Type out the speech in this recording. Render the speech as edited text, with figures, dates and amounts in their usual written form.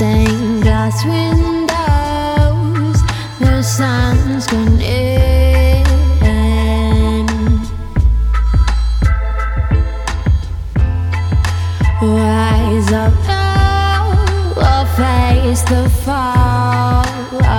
stained glass windows, the sun's gone in. Rise up now, or face the fall.